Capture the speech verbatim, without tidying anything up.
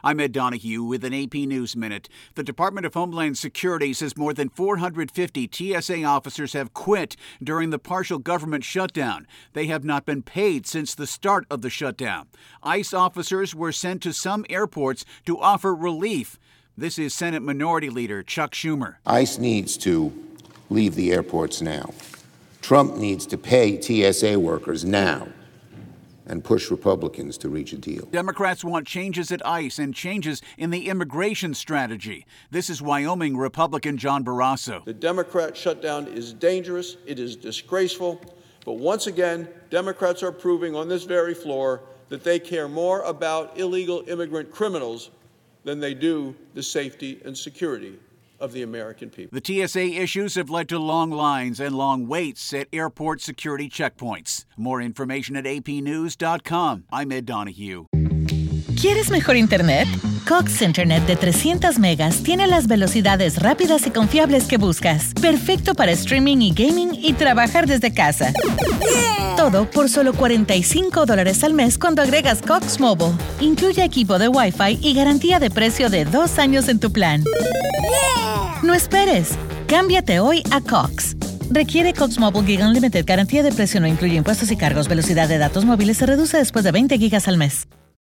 I'm Ed Donahue with an A P News Minute. The Department of Homeland Security says more than four hundred fifty T S A officers have quit during the partial government shutdown. They have not been paid since the start of the shutdown. ICE officers were sent to some airports to offer relief. This is Senate Minority Leader Chuck Schumer. ICE needs to leave the airports now. Trump needs to pay T S A workers now and push Republicans to reach a deal. Democrats want changes at ICE and changes in the immigration strategy. This is Wyoming Republican John Barrasso. The Democrat shutdown is dangerous. It is disgraceful. But once again, Democrats are proving on this very floor that they care more about illegal immigrant criminals than they do the safety and security of the American people. The T S A issues have led to long lines and long waits at airport security checkpoints. More information at A P news dot com. I'm Ed Donahue. ¿Quieres mejor internet? Cox Internet de trescientas megas tiene las velocidades rápidas y confiables que buscas. Perfecto para streaming y gaming y trabajar desde casa. Yeah. Todo por solo cuarenta y cinco dólares al mes cuando agregas Cox Mobile. Incluye equipo de Wi-Fi y garantía de precio de dos años en tu plan. Yeah. No esperes. Cámbiate hoy a Cox. Requiere Cox Mobile Gig Unlimited. Garantía de precio no incluye impuestos y cargos. Velocidad de datos móviles se reduce después de veinte gigas al mes.